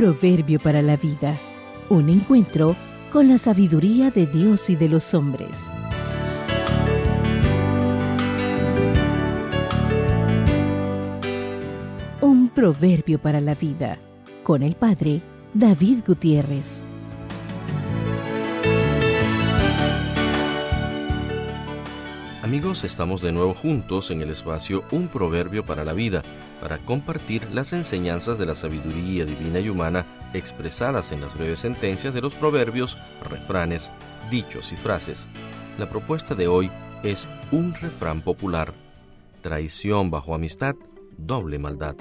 proverbio para la vida. Un encuentro con la sabiduría de Dios y de los hombres. Un proverbio para la vida, con el Padre David Gutiérrez. Amigos, estamos de nuevo juntos en el espacio Un Proverbio para la Vida, para compartir las enseñanzas de la sabiduría divina y humana expresadas en las breves sentencias de los proverbios, refranes, dichos y frases. La propuesta de hoy es un refrán popular: traición bajo amistad, doble maldad.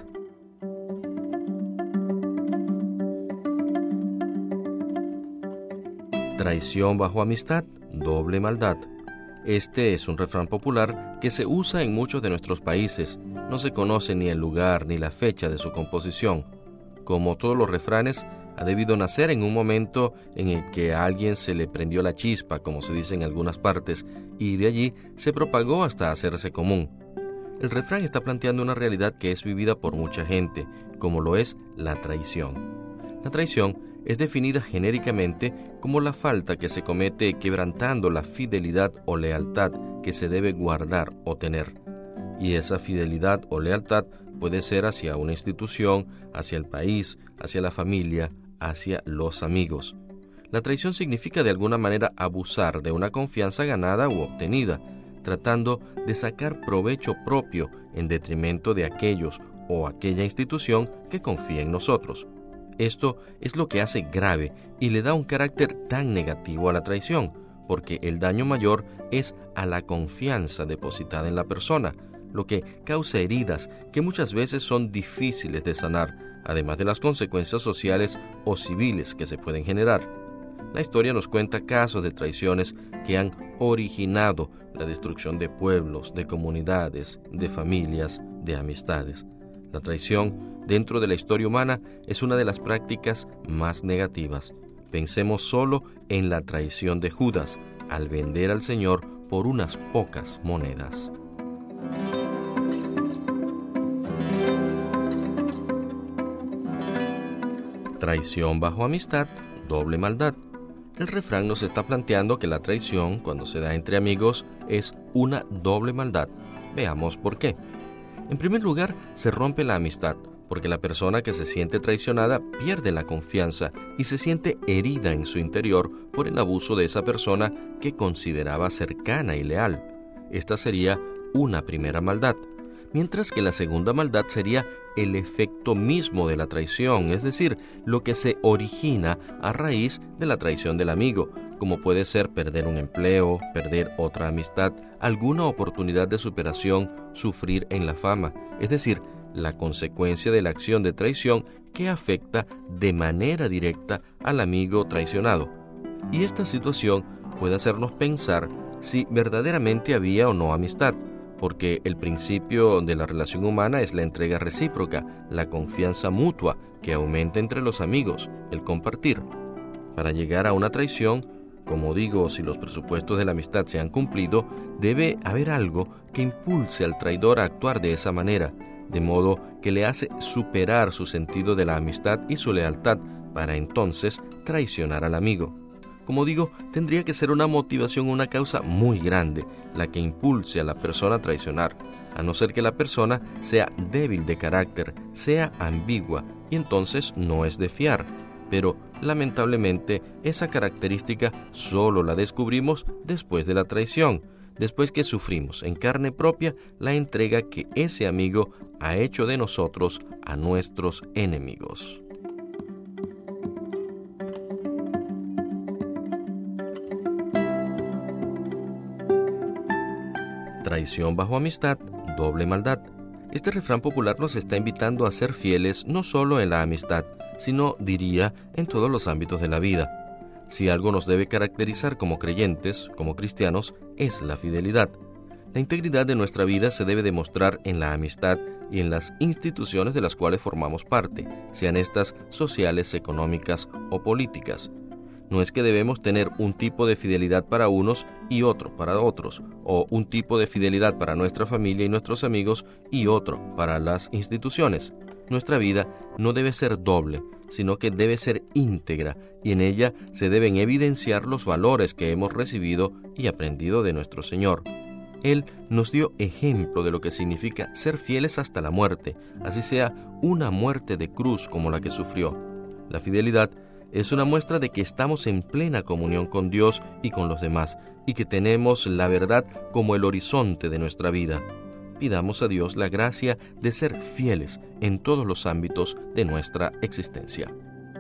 Traición bajo amistad, doble maldad. Este es un refrán popular que se usa en muchos de nuestros países. No se conoce ni el lugar ni la fecha de su composición. Como todos los refranes, ha debido nacer en un momento en el que a alguien se le prendió la chispa, como se dice en algunas partes, y de allí se propagó hasta hacerse común. El refrán está planteando una realidad que es vivida por mucha gente, como lo es la traición. La traición es definida genéricamente como la falta que se comete quebrantando la fidelidad o lealtad que se debe guardar o tener. Y esa fidelidad o lealtad puede ser hacia una institución, hacia el país, hacia la familia, hacia los amigos. La traición significa de alguna manera abusar de una confianza ganada u obtenida, tratando de sacar provecho propio en detrimento de aquellos o aquella institución que confía en nosotros. Esto es lo que hace grave y le da un carácter tan negativo a la traición, porque el daño mayor es a la confianza depositada en la persona, lo que causa heridas que muchas veces son difíciles de sanar, además de las consecuencias sociales o civiles que se pueden generar. La historia nos cuenta casos de traiciones que han originado la destrucción de pueblos, de comunidades, de familias, de amistades. La traición dentro de la historia humana es una de las prácticas más negativas. Pensemos solo en la traición de Judas al vender al Señor por unas pocas monedas. Traición bajo amistad, doble maldad. El refrán nos está planteando que la traición, cuando se da entre amigos, es una doble maldad. Veamos por qué. En primer lugar, se rompe la amistad, porque la persona que se siente traicionada pierde la confianza y se siente herida en su interior por el abuso de esa persona que consideraba cercana y leal. Esta sería una primera maldad, mientras que la segunda maldad sería el efecto mismo de la traición, es decir, lo que se origina a raíz de la traición del amigo, como puede ser perder un empleo, perder otra amistad, alguna oportunidad de superación, sufrir en la fama, es decir, la consecuencia de la acción de traición que afecta de manera directa al amigo traicionado. Y esta situación puede hacernos pensar si verdaderamente había o no amistad, porque el principio de la relación humana es la entrega recíproca, la confianza mutua que aumenta entre los amigos, el compartir. Para llegar a una traición, como digo, si los presupuestos de la amistad se han cumplido, debe haber algo que impulse al traidor a actuar de esa manera, de modo que le hace superar su sentido de la amistad y su lealtad para entonces traicionar al amigo. Como digo, tendría que ser una motivación, una causa muy grande, la que impulse a la persona a traicionar, a no ser que la persona sea débil de carácter, sea ambigua, y entonces no es de fiar. Pero, lamentablemente, esa característica solo la descubrimos después de la traición, después que sufrimos en carne propia la entrega que ese amigo ha hecho de nosotros a nuestros enemigos. Traición bajo amistad, doble maldad. Este refrán popular nos está invitando a ser fieles no solo en la amistad, sino, diría, en todos los ámbitos de la vida. Si algo nos debe caracterizar como creyentes, como cristianos, es la fidelidad. La integridad de nuestra vida se debe demostrar en la amistad y en las instituciones de las cuales formamos parte, sean estas sociales, económicas o políticas. No es que debemos tener un tipo de fidelidad para unos y otro para otros, o un tipo de fidelidad para nuestra familia y nuestros amigos y otro para las instituciones. Nuestra vida no debe ser doble, sino que debe ser íntegra, y en ella se deben evidenciar los valores que hemos recibido y aprendido de nuestro Señor. Él nos dio ejemplo de lo que significa ser fieles hasta la muerte, así sea una muerte de cruz como la que sufrió. La fidelidad es una muestra de que estamos en plena comunión con Dios y con los demás, y que tenemos la verdad como el horizonte de nuestra vida. Pidamos a Dios la gracia de ser fieles en todos los ámbitos de nuestra existencia.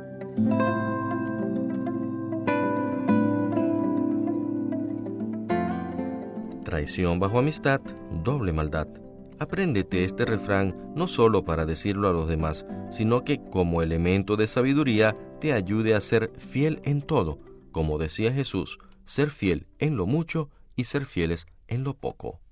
Traición bajo amistad, doble maldad. Apréndete este refrán no solo para decirlo a los demás, sino que como elemento de sabiduría te ayude a ser fiel en todo. Como decía Jesús, ser fiel en lo mucho y ser fieles en lo poco.